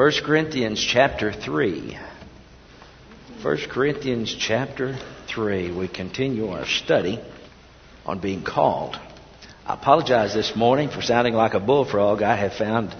1 Corinthians chapter 3. 1 Corinthians chapter 3. We continue our study on being called. I apologize this morning for sounding like a bullfrog. I have found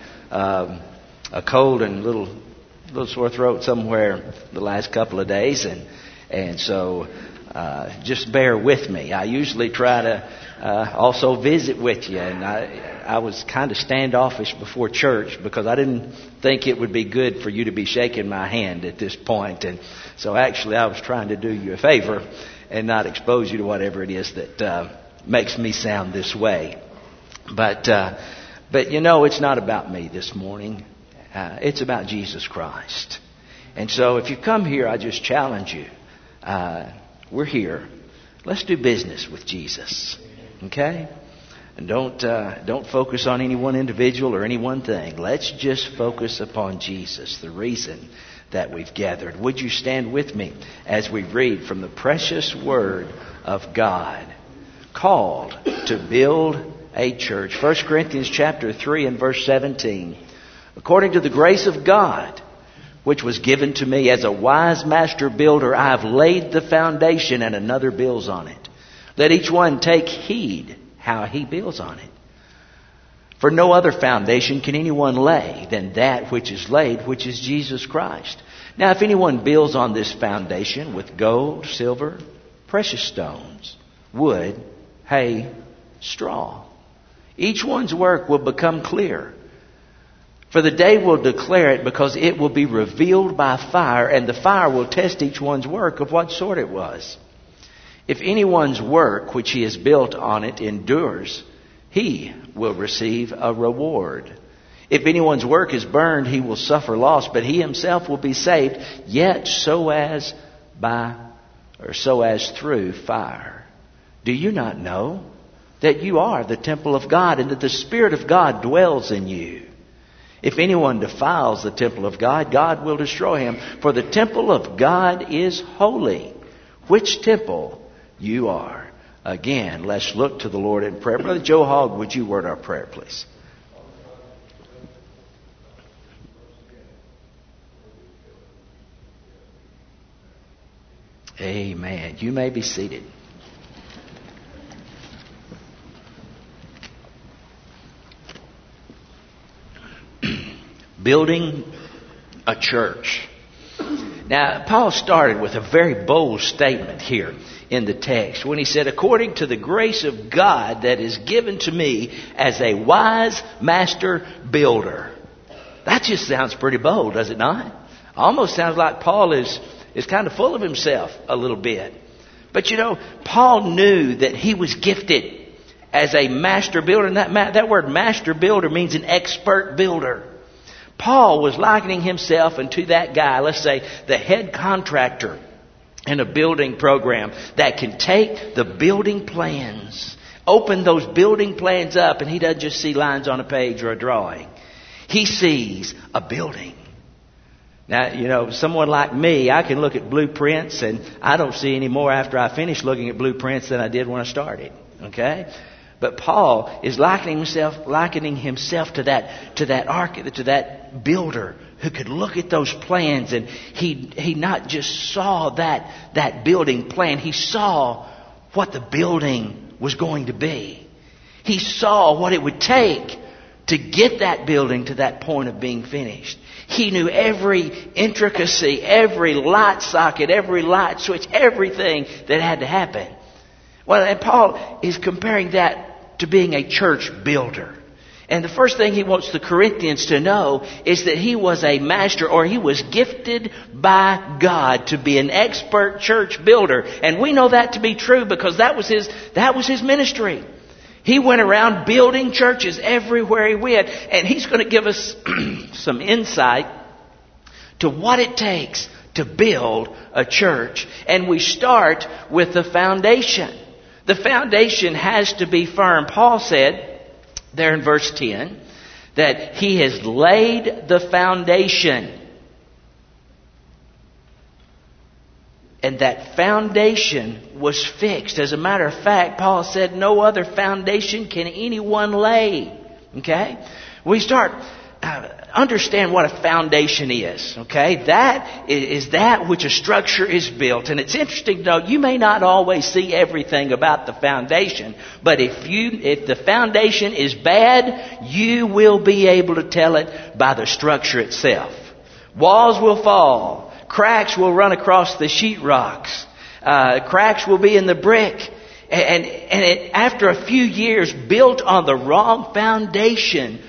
a cold and little sore throat somewhere the last couple of days, and so just bear with me. I usually try to also visit with you, and I was kind of standoffish before church because I didn't think it would be good for you to be shaking my hand at this point, and so actually I was trying to do you a favor and not expose you to whatever it is that makes me sound this way. But you know, it's not about me this morning. It's about Jesus Christ. And so if you come here, I just challenge you. We're here. Let's do business with Jesus. Okay? And don't focus on any one individual or any one thing. Let's just focus upon Jesus, the reason that we've gathered. Would you stand with me as we read from the precious Word of God? Called to build a church. 1 Corinthians chapter 3 and verse 17. According to the grace of God, which was given to me as a wise master builder, I have laid the foundation and another builds on it. Let each one take heed how he builds on it. For no other foundation can anyone lay than that which is laid, which is Jesus Christ. Now if anyone builds on this foundation with gold, silver, precious stones, wood, hay, straw, each one's work will become clear. For the day will declare it, because it will be revealed by fire, and the fire will test each one's work of what sort it was. If anyone's work which he has built on it endures, he will receive a reward. If anyone's work is burned, he will suffer loss, but he himself will be saved, yet so as through fire. Do you not know that you are the temple of God, and that the Spirit of God dwells in you? If anyone defiles the temple of God, God will destroy him. For the temple of God is holy, which temple you are. Again, let's look to the Lord in prayer. Brother Joe Hogg, would you word our prayer, please? Amen. You may be seated. Building a church. Now, Paul started with a very bold statement here in the text when he said, according to the grace of God that is given to me as a wise master builder. That just sounds pretty bold, does it not? Almost sounds like Paul is kind of full of himself a little bit. But you know, Paul knew that he was gifted as a master builder. And that word master builder means an expert builder. Paul was likening himself into that guy, let's say the head contractor in a building program that can take the building plans, open those building plans up, and he doesn't just see lines on a page or a drawing. He sees a building. Now, you know, someone like me, I can look at blueprints and I don't see any more after I finish looking at blueprints than I did when I started. Okay? But Paul is likening himself to that architect, to that builder who could look at those plans, and he not just saw that building plan, he saw what the building was going to be. He saw what it would take to get that building to that point of being finished. He knew every intricacy, every light socket, every light switch, everything that had to happen. Well, and Paul is comparing that to being a church builder. And the first thing he wants the Corinthians to know is that he was a master, or he was gifted by God to be an expert church builder. And we know that to be true because that was his ministry. He went around building churches everywhere he went. And he's going to give us some insight to what it takes to build a church. And we start with the foundation. The foundation has to be firm. Paul said there in verse 10 that he has laid the foundation. And that foundation was fixed. As a matter of fact, Paul said no other foundation can anyone lay. Okay? We start understand what a foundation is, okay? That is that which a structure is built. And it's interesting to note, you may not always see everything about the foundation, but if the foundation is bad, you will be able to tell it by the structure itself. Walls will fall. Cracks will run across the sheetrocks. Cracks will be in the brick. And after a few years built on the wrong foundation,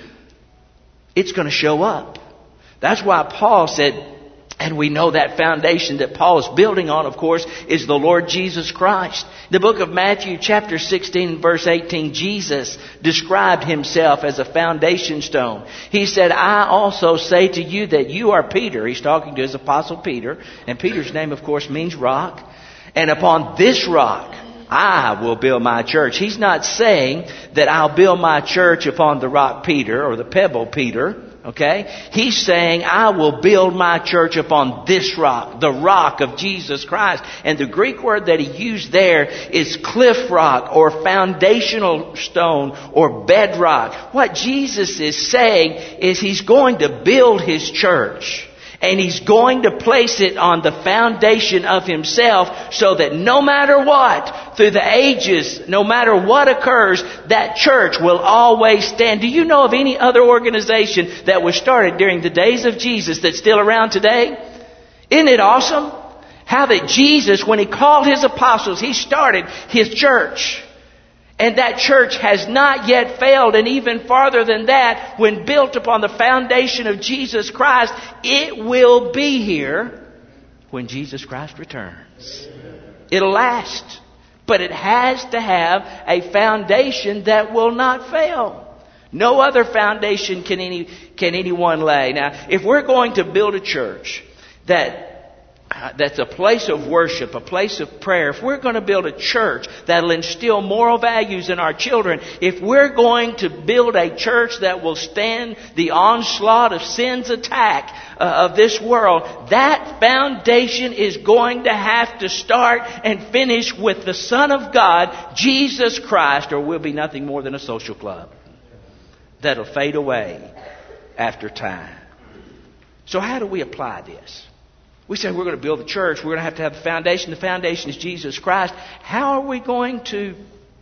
it's going to show up. That's why Paul said, and we know that foundation that Paul is building on, of course, is the Lord Jesus Christ. The book of Matthew chapter 16 verse 18, Jesus described himself as a foundation stone. He said, I also say to you that you are Peter. He's talking to his apostle Peter. And Peter's name, of course, means rock. And upon this rock, I will build my church. He's not saying that I'll build my church upon the rock Peter or the pebble Peter. Okay? He's saying I will build my church upon this rock, the rock of Jesus Christ. And the Greek word that he used there is cliff rock or foundational stone or bedrock. What Jesus is saying is he's going to build his church. And he's going to place it on the foundation of himself so that no matter what, through the ages, no matter what occurs, that church will always stand. Do you know of any other organization that was started during the days of Jesus that's still around today? Isn't it awesome? How that Jesus, when he called his apostles, he started his church. And that church has not yet failed. And even farther than that, when built upon the foundation of Jesus Christ, it will be here when Jesus Christ returns. It'll last. But it has to have a foundation that will not fail. No other foundation can anyone lay. Now, if we're going to build a church that's a place of worship, a place of prayer, if we're going to build a church that'll instill moral values in our children, if we're going to build a church that will stand the onslaught of sin's attack of this world, that foundation is going to have to start and finish with the Son of God, Jesus Christ, or we'll be nothing more than a social club that'll fade away after time. So how do we apply this? We say we're going to build the church. We're going to have the foundation. The foundation is Jesus Christ. How are we going to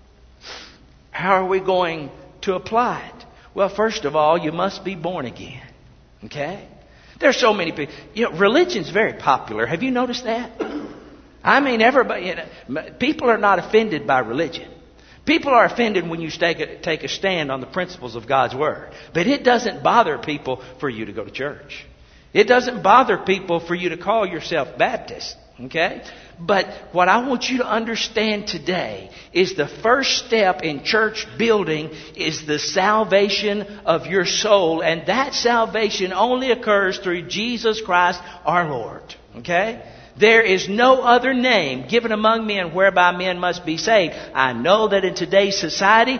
apply it? Well, first of all, you must be born again. Okay? There's so many people. Religion's very popular. Have you noticed that? I mean, everybody. People are not offended by religion. People are offended when you take a stand on the principles of God's Word. But it doesn't bother people for you to go to church. It doesn't bother people for you to call yourself Baptist, okay? But what I want you to understand today is the first step in church building is the salvation of your soul. And that salvation only occurs through Jesus Christ our Lord, okay? There is no other name given among men whereby men must be saved. I know that in today's society,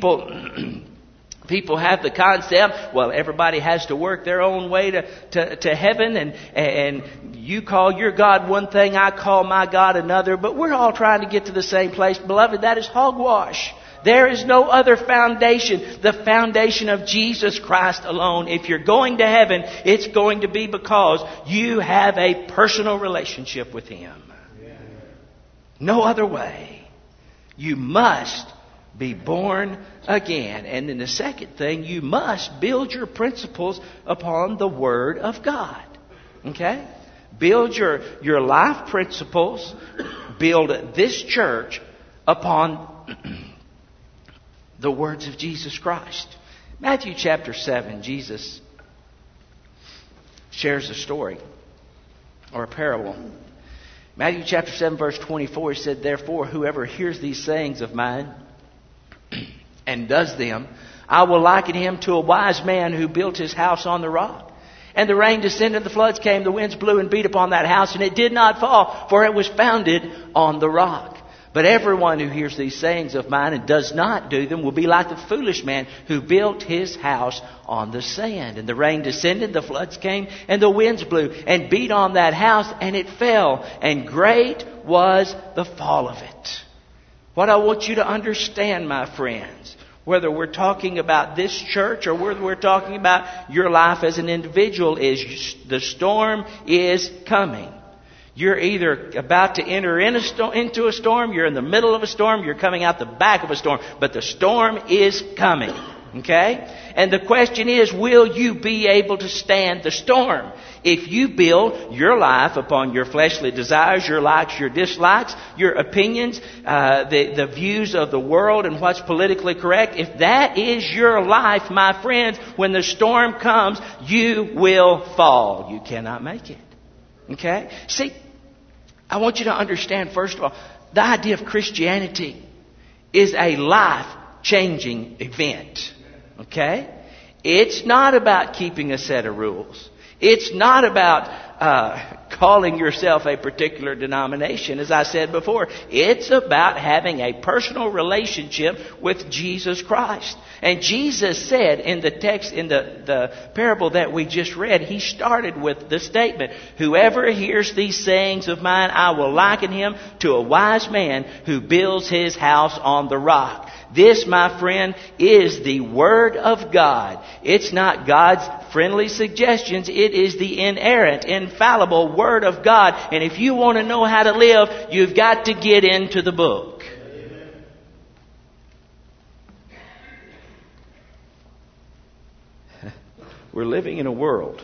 People have the concept, well, everybody has to work their own way to heaven, and you call your God one thing, I call my God another, but we're all trying to get to the same place. Beloved, that is hogwash. There is no other foundation, the foundation of Jesus Christ alone. If you're going to heaven, it's going to be because you have a personal relationship with Him. No other way. You must be born again. And then the second thing, you must build your principles upon the Word of God. Okay? Build your life principles, build this church upon the words of Jesus Christ. Matthew chapter 7, Jesus shares a story or a parable. Matthew chapter 7 verse 24, he said, therefore, whoever hears these sayings of mine and does them, I will liken him to a wise man who built his house on the rock. And the rain descended, the floods came, the winds blew and beat upon that house, and it did not fall, for it was founded on the rock. But everyone who hears these sayings of mine and does not do them will be like the foolish man who built his house on the sand. And the rain descended, the floods came, and the winds blew and beat on that house, and it fell. And great was the fall of it. What I want you to understand, my friends, whether we're talking about this church or whether we're talking about your life as an individual, is the storm is coming. You're either about to enter into a storm, you're in the middle of a storm, you're coming out the back of a storm, but the storm is coming. Okay? And the question is, will you be able to stand the storm? If you build your life upon your fleshly desires, your likes, your dislikes, your opinions, the views of the world and what's politically correct, if that is your life, my friends, when the storm comes, you will fall. You cannot make it. Okay? See, I want you to understand, first of all, the idea of Christianity is a life-changing event. Okay? It's not about keeping a set of rules. It's not about calling yourself a particular denomination, as I said before. It's about having a personal relationship with Jesus Christ. And Jesus said in the text, in the parable that we just read, He started with the statement, "Whoever hears these sayings of mine, I will liken him to a wise man who builds his house on the rock." This, my friend, is the Word of God. It's not God's friendly suggestions. It is the inerrant, infallible Word of God. And if you want to know how to live, you've got to get into the book. We're living in a world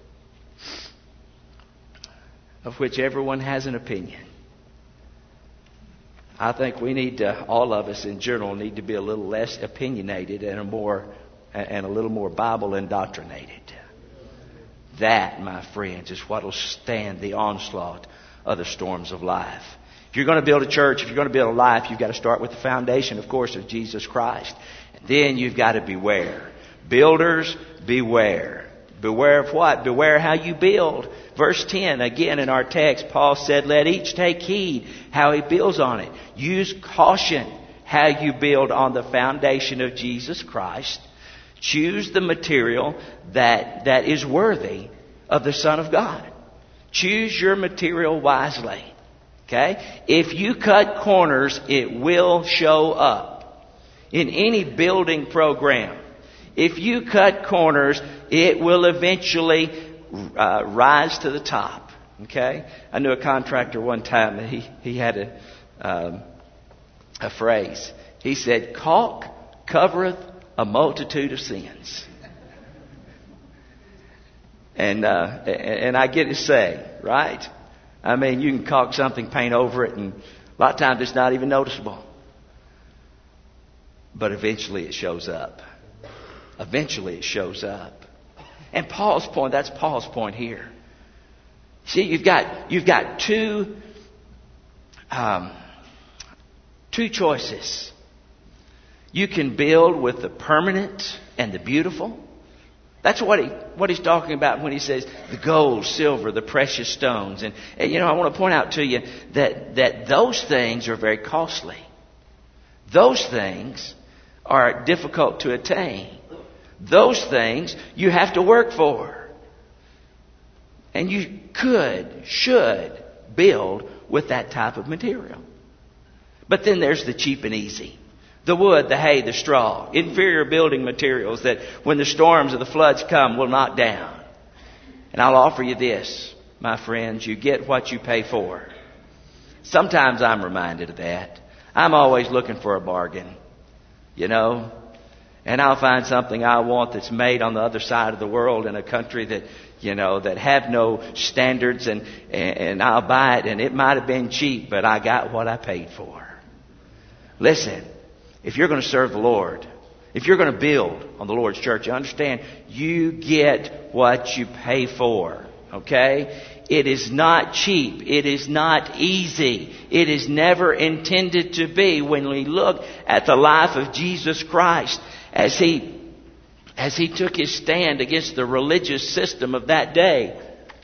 of which everyone has an opinion. I think we need to, all of us in general, need to be a little less opinionated and a little more Bible indoctrinated. That, my friends, is what will stand the onslaught of the storms of life. If you're going to build a church, if you're going to build a life, you've got to start with the foundation, of course, of Jesus Christ. And then you've got to beware. Builders, beware. Beware of what? Beware how you build. Verse 10, again in our text, Paul said, "Let each take heed how he builds on it." Use caution how you build on the foundation of Jesus Christ. Choose the material that is worthy of the Son of God. Choose your material wisely. Okay? If you cut corners, it will show up. In any building program, if you cut corners, it will eventually rise to the top. Okay? I knew a contractor one time that he had a phrase. He said, "Caulk covereth a multitude of sins." And I get his saying, right? I mean, you can caulk something, paint over it, and a lot of times it's not even noticeable. But eventually it shows up. Eventually it shows up. And Paul's point, that's Paul's point here. See, you've got two choices. You can build with the permanent and the beautiful. That's what he's talking about when he says the gold, silver, the precious stones. And I want to point out to you that those things are very costly. Those things are difficult to attain. Those things you have to work for. And you should build with that type of material. But then there's the cheap and easy. The wood, the hay, the straw. Inferior building materials that when the storms or the floods come will knock down. And I'll offer you this, my friends. You get what you pay for. Sometimes I'm reminded of that. I'm always looking for a bargain. And I'll find something I want that's made on the other side of the world in a country that have no standards, and I'll buy it, and it might have been cheap, but I got what I paid for. Listen, if you're going to serve the Lord, if you're going to build on the Lord's church, you understand, you get what you pay for. Okay? It is not cheap. It is not easy. It is never intended to be when we look at the life of Jesus Christ. As he took his stand against the religious system of that day,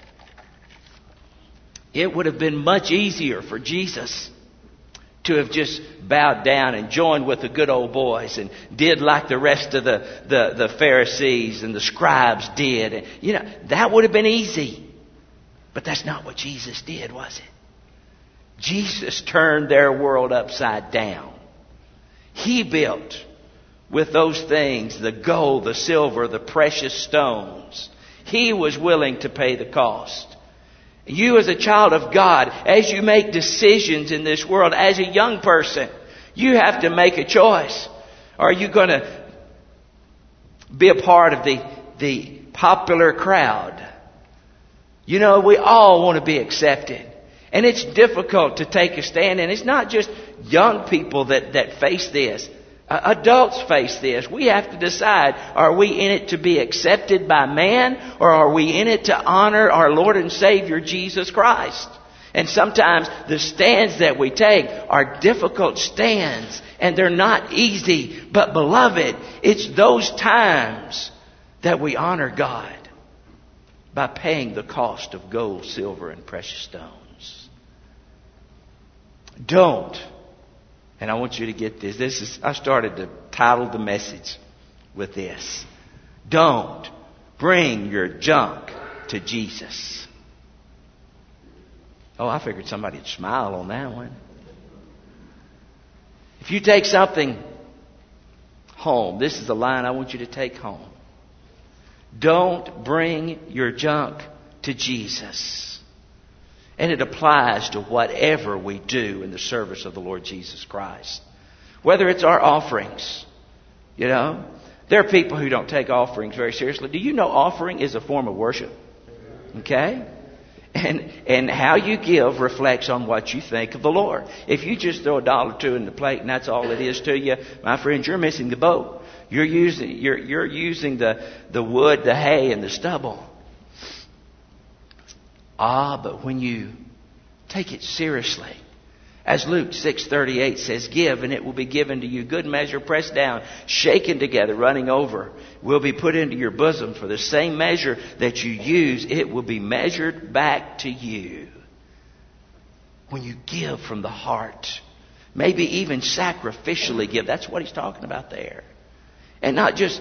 it would have been much easier for Jesus to have just bowed down and joined with the good old boys and did like the rest of the Pharisees and the scribes did. And, that would have been easy. But that's not what Jesus did, was it? Jesus turned their world upside down. He built with those things, the gold, the silver, the precious stones. He was willing to pay the cost. You as a child of God, as you make decisions in this world, as a young person, you have to make a choice. Are you going to be a part of the popular crowd? You know, we all want to be accepted. And it's difficult to take a stand. And it's not just young people that face this. Adults face this. We have to decide, are we in it to be accepted by man, or are we in it to honor our Lord and Savior Jesus Christ? And sometimes the stands that we take are difficult stands, and they're not easy. But beloved, it's those times that we honor God by paying the cost of gold, silver, and precious stones. Don't. And I want you to get this. I started to title the message with this. Don't bring your junk to Jesus. Oh, I figured somebody would smile on that one. If you take something home, this is the line I want you to take home. Don't bring your junk to Jesus. And it applies to whatever we do in the service of the Lord Jesus Christ. Whether it's our offerings. You know, there are people who don't take offerings very seriously. Do you know offering is a form of worship? Okay? And how you give reflects on what you think of the Lord. If you just throw $1 or $2 in the plate and that's all it is to you, my friends, you're missing the boat. You're using the wood, the hay, and the stubble. But when you take it seriously, as Luke 6:38 says, give and it will be given to you. Good measure, pressed down, shaken together, running over, will be put into your bosom. For the same measure that you use, it will be measured back to you. When you give from the heart, maybe even sacrificially give. That's what he's talking about there. And not just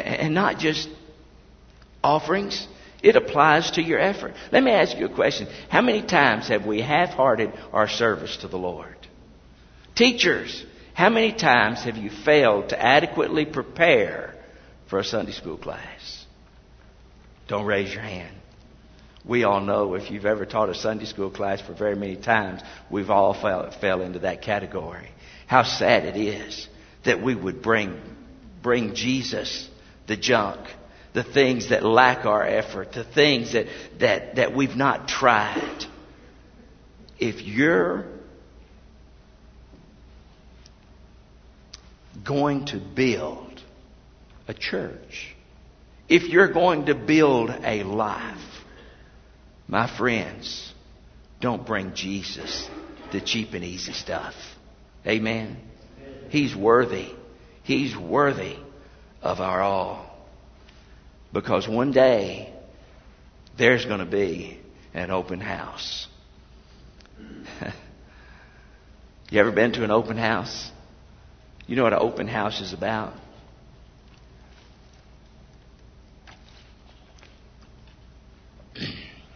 offerings. It applies to your effort. Let me ask you a question. How many times have we half-hearted our service to the Lord? Teachers, how many times have you failed to adequately prepare for a Sunday school class? Don't raise your hand. We all know if you've ever taught a Sunday school class for very many times, we've all fell into that category. How sad it is that we would bring Jesus the junk. The things that lack our effort, the things that we've not tried. If you're going to build a church, if you're going to build a life, my friends, don't bring Jesus the cheap and easy stuff. Amen? He's worthy. He's worthy of our all. Because one day, there's going to be an open house. You ever been to an open house? You know what an open house is about? It's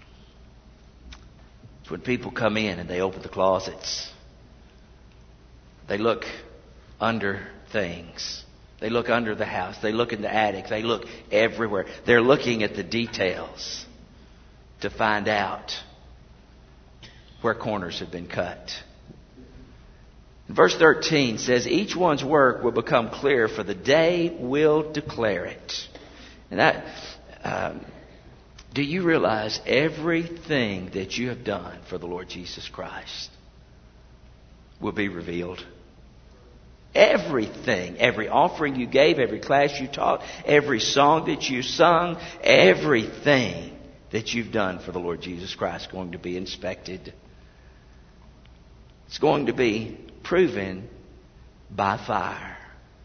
when people come in and they open the closets. They look under things. They look under the house. They look in the attic. They look everywhere. They're looking at the details to find out where corners have been cut. Verse 13 says, each one's work will become clear, for the day will declare it. And that, do you realize everything that you have done for the Lord Jesus Christ will be revealed? Everything, every offering you gave, every class you taught, every song that you sung, everything that you've done for the Lord Jesus Christ is going to be inspected. It's going to be proven by fire.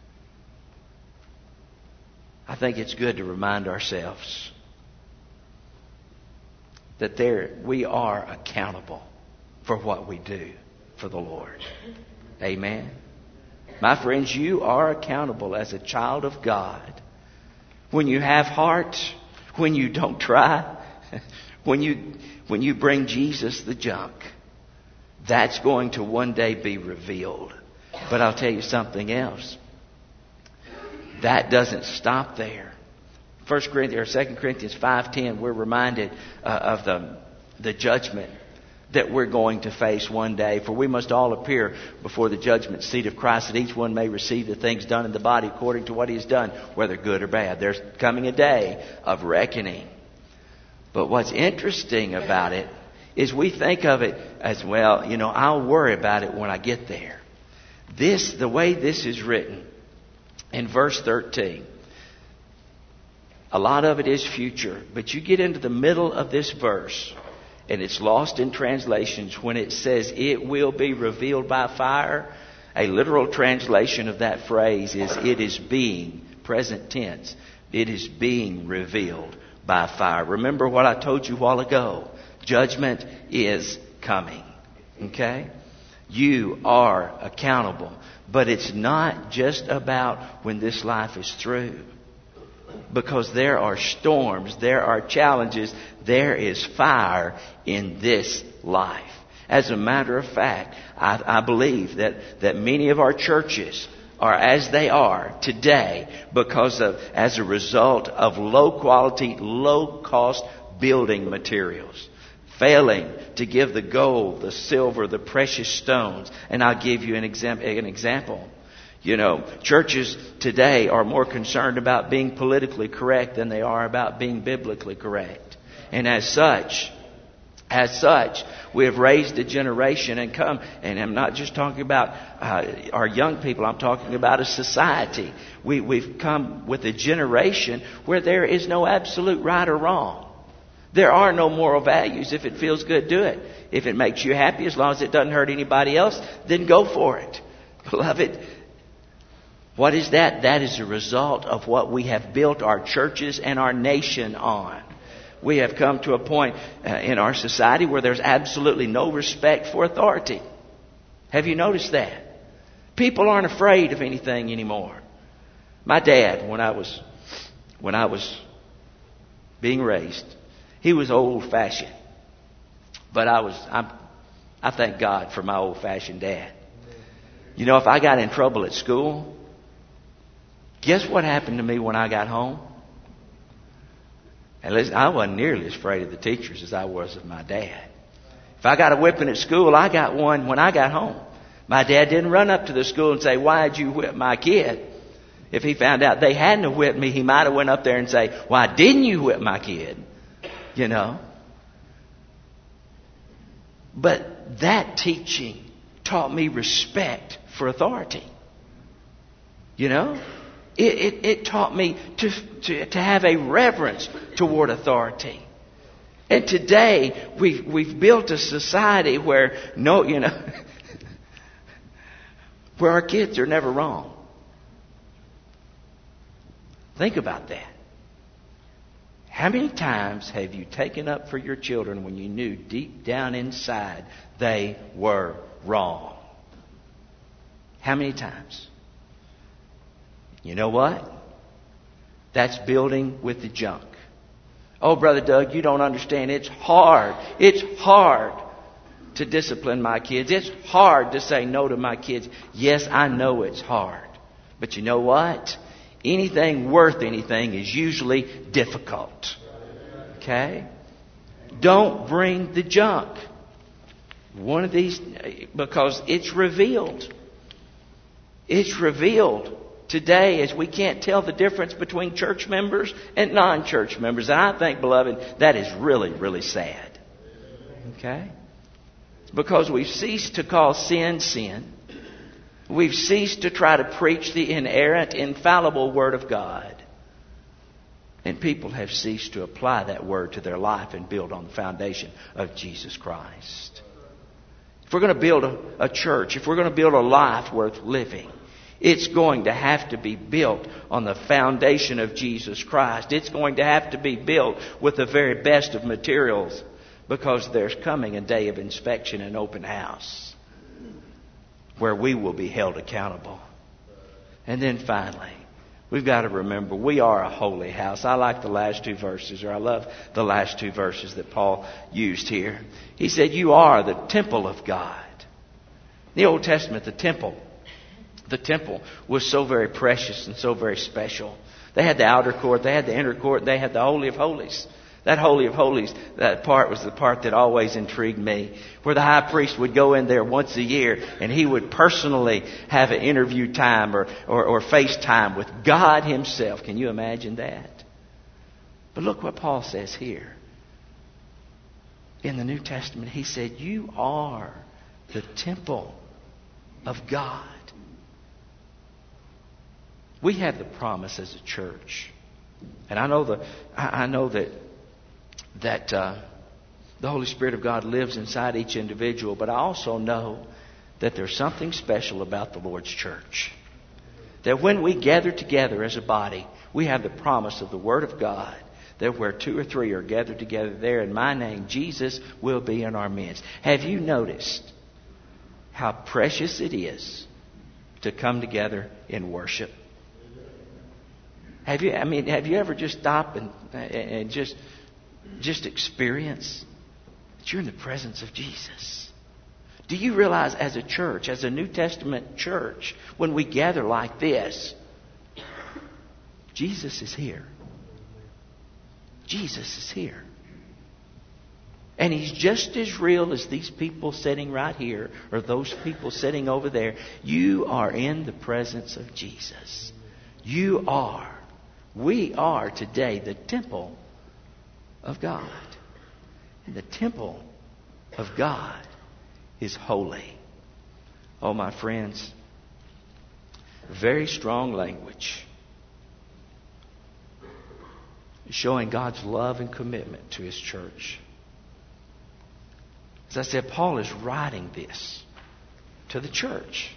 I think it's good to remind ourselves that we are accountable for what we do for the Lord. Amen. My friends, you are accountable as a child of God. When you have heart, when you don't try, when you bring Jesus the junk, that's going to one day be revealed. But I'll tell you something else. that doesn't stop there. 1 Corinthians or 2 Corinthians 5:10, we're reminded of the judgment that we're going to face one day. For we must all appear before the judgment seat of Christ, that each one may receive the things done in the body according to what he has done, whether good or bad. There's coming a day of reckoning. But what's interesting about it is we think of it as, well, I'll worry about it when I get there. The way this is written in verse 13, a lot of it is future, but you get into the middle of this verse, and it's lost in translations when it says, it will be revealed by fire. A literal translation of that phrase is, it is being, present tense, it is being revealed by fire. Remember what I told you a while ago. Judgment is coming. Okay? You are accountable. But it's not just about when this life is through. Because there are storms, there are challenges, there is fire in this life. As a matter of fact, I believe that many of our churches are as they are today as a result of low quality, low cost building materials. Failing to give the gold, the silver, the precious stones. And I'll give you an example. Churches today are more concerned about being politically correct than they are about being biblically correct. And as such, we have raised a generation and I'm not just talking about our young people, I'm talking about a society. We've come with a generation where there is no absolute right or wrong. There are no moral values. If it feels good, do it. If it makes you happy, as long as it doesn't hurt anybody else, then go for it. Beloved, what is that? That is a result of what we have built our churches and our nation on. We have come to a point in our society where there's absolutely no respect for authority. Have you noticed that? People aren't afraid of anything anymore. My dad, when I was being raised, he was old-fashioned. But I thank God for my old-fashioned dad. If I got in trouble at school, guess what happened to me when I got home? And listen, I wasn't nearly as afraid of the teachers as I was of my dad. If I got a whipping at school, I got one when I got home. My dad didn't run up to the school and say, "Why'd you whip my kid?" If he found out they hadn't whipped me, he might have went up there and say, "Why didn't you whip my kid?" But that teaching taught me respect for authority. It taught me to have a reverence toward authority. And today we've built a society where where our kids are never wrong. Think about that. How many times have you taken up for your children when you knew deep down inside they were wrong? How many times? You know what? That's building with the junk. Oh, Brother Doug, you don't understand. It's hard. It's hard to discipline my kids. It's hard to say no to my kids. Yes, I know it's hard. But you know what? Anything worth anything is usually difficult. Okay? Don't bring the junk. One of these, because it's revealed. It's revealed today as we can't tell the difference between church members and non-church members. And I think, beloved, that is really, really sad. Okay? Because we've ceased to call sin, sin. We've ceased to try to preach the inerrant, infallible Word of God. And people have ceased to apply that Word to their life and build on the foundation of Jesus Christ. If we're going to build a church, if we're going to build a life worth living, it's going to have to be built on the foundation of Jesus Christ. It's going to have to be built with the very best of materials, because there's coming a day of inspection and open house where we will be held accountable. And then finally, we've got to remember we are a holy house. I like the last two verses, or I love the last two verses that Paul used here. He said, you are the temple of God. In the Old Testament, the temple The temple was so very precious and so very special. They had the outer court, they had the inner court, they had the Holy of Holies. That Holy of Holies, that part was the part that always intrigued me, where the high priest would go in there once a year and he would personally have an interview time or FaceTime with God Himself. Can you imagine that? But look what Paul says here. In the New Testament, he said, you are the temple of God. We have the promise as a church. And I know that the Holy Spirit of God lives inside each individual, but I also know that there's something special about the Lord's church. That when we gather together as a body, we have the promise of the Word of God, that where 2 or 3 are gathered together there in my name, Jesus will be in our midst. Have you noticed how precious it is to come together in worship? Have you ever just stopped and just experience that you're in the presence of Jesus? Do you realize as a church, as a New Testament church, when we gather like this, Jesus is here. Jesus is here. And He's just as real as these people sitting right here or those people sitting over there. You are in the presence of Jesus. We are today the temple of God. And the temple of God is holy. Oh, my friends, very strong language showing God's love and commitment to His church. As I said, Paul is writing this to the church.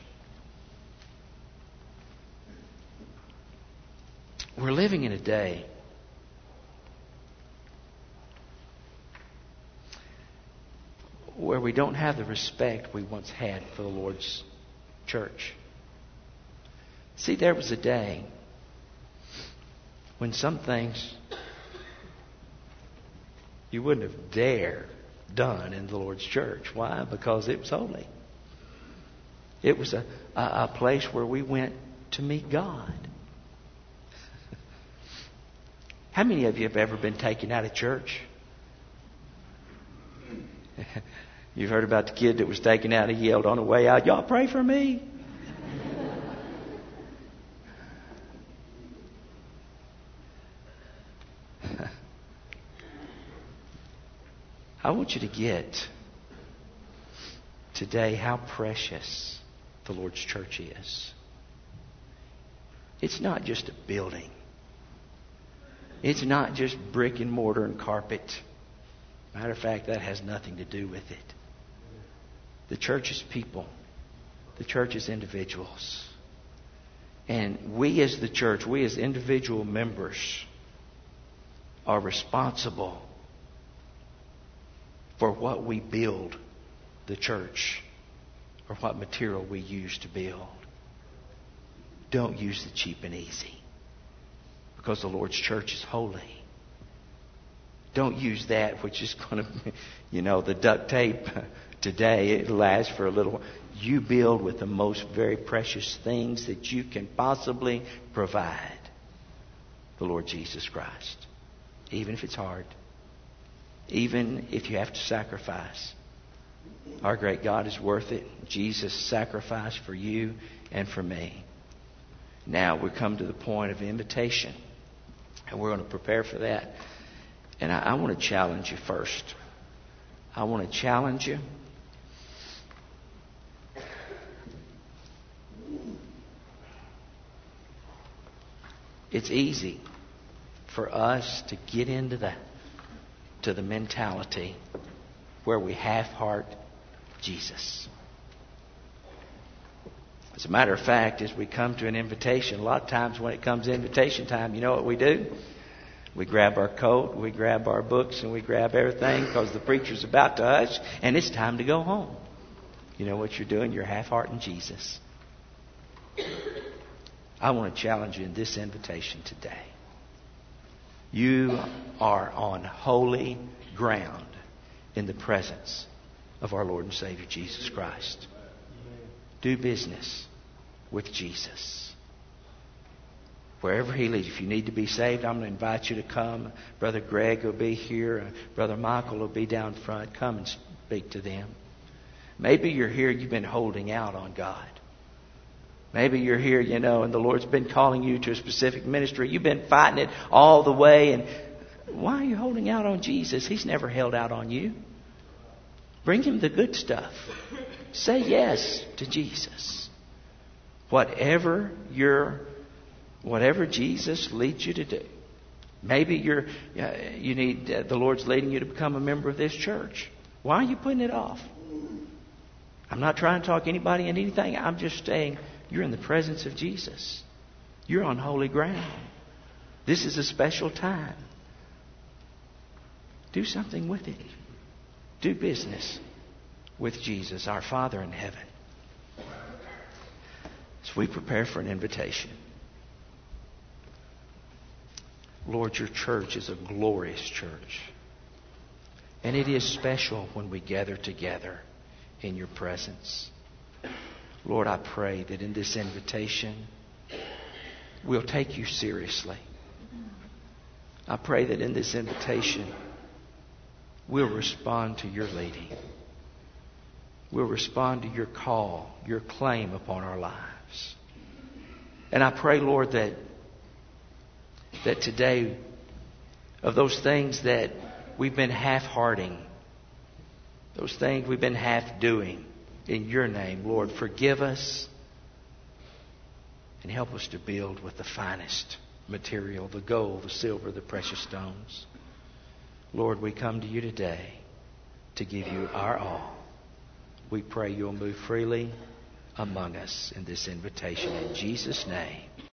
We're living in a day where we don't have the respect we once had for the Lord's church. See, there was a day when some things you wouldn't have dared done in the Lord's church. Why? Because it was holy. It was a place where we went to meet God. How many of you have ever been taken out of church? You've heard about the kid that was taken out. He yelled on the way out, "Y'all pray for me." I want you to get today how precious the Lord's church is. It's not just a building. It's not just brick and mortar and carpet. Matter of fact, that has nothing to do with it. The church is people. The church is individuals. And we as the church, we as individual members are responsible for what we build the church or what material we use to build. Don't use the cheap and easy, because the Lord's church is holy. Don't use that which is going to, the duct tape today. It lasts for a little. You build with the most very precious things that you can possibly provide. The Lord Jesus Christ. Even if it's hard. Even if you have to sacrifice. Our great God is worth it. Jesus sacrificed for you and for me. Now we come to the point of invitation. And we're going to prepare for that. And I want to challenge you first. I want to challenge you. It's easy for us to get into the mentality where we half-heart Jesus. As a matter of fact, as we come to an invitation, a lot of times when it comes invitation time, you know what we do? We grab our coat, we grab our books, and we grab everything because the preacher's about to hush, and it's time to go home. You know what you're doing? You're half-hearting Jesus. I want to challenge you in this invitation today. You are on holy ground in the presence of our Lord and Savior Jesus Christ. Do business with Jesus. Wherever He leads. If you need to be saved, I'm going to invite you to come. Brother Greg will be here. Brother Michael will be down front. Come and speak to them. Maybe you're here, you've been holding out on God. Maybe you're here, and the Lord's been calling you to a specific ministry. You've been fighting it all the way. And why are you holding out on Jesus? He's never held out on you. Bring Him the good stuff. Say yes to Jesus. Whatever Jesus leads you to do. Maybe you need the Lord's leading you to become a member of this church. Why are you putting it off? I'm not trying to talk anybody into anything. I'm just saying you're in the presence of Jesus. You're on holy ground. This is a special time. Do something with it. Do business with Jesus, our Father in heaven. As we prepare for an invitation. Lord, your church is a glorious church. And it is special when we gather together in your presence. Lord, I pray that in this invitation, we'll take you seriously. I pray that in this invitation, we'll respond to your leading. We'll respond to your call, your claim upon our lives. And I pray, Lord, that today, of those things that we've been half-hearting, those things we've been half-doing, in your name, Lord, forgive us and help us to build with the finest material, the gold, the silver, the precious stones. Lord, we come to you today to give you our all. We pray you'll move freely among us in this invitation. In Jesus' name.